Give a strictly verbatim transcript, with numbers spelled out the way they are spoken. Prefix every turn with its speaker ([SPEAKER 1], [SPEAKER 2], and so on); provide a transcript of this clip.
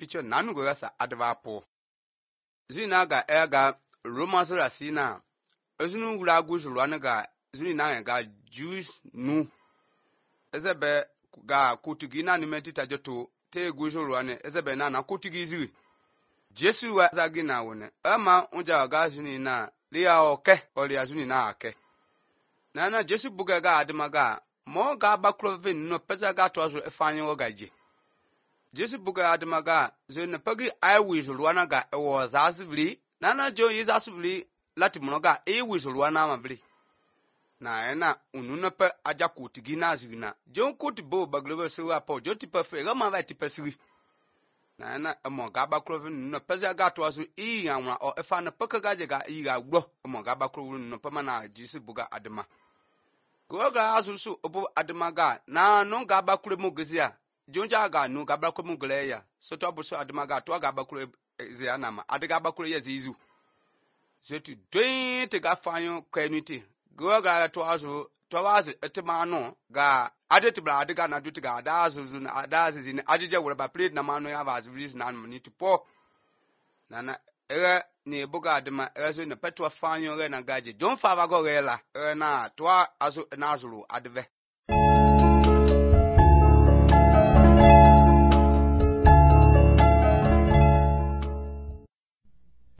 [SPEAKER 1] picho nanu go sa adva po zina ga ega Romans rasina ezunu gura guzulu anaga zuni na ga Jews nu ezebe ga kutugina ni metita joto te guzulu ane ezebe na na kutugizi Jesu wa zagina wone ama unja ga zuni na liya oke oli azuni na ake na na Jesu buga ga admaga mo ga bakrovin no peza ga tozo efanyo gaje Jesu buga admaga zo na pagi ai wizulu anaga ewo zazivli na na jo yizasivli lati monoga e wizulu ana mabli na ena ununa pe aja kutigina zigina jo kutibo baglove sewa po jo tipe fe ga ma va tipe siri na ena mo ga bakrovin no peza ga tozo i yanwa o efa na paka gaje ga i ga gbo mo ga bakrovin no pa na Jesu buga adma goga asusu obo admaga na no ga bakure mo gezia jonja ga no ga bakure mo gleya so to abuso admaga to ga bakure zia na ma adiga bakure ye zizu zetu doin te ga fanyo community goga to azu to wazi etimano ga adeti bla adiga na duti ga da azu na ada azu ni adije wura ba plate na mano ya vazi release na ni to po na na ere ni buga adma ere na petwa fanyo re na gaje don fa ba go re la ere na to azu na azulu adve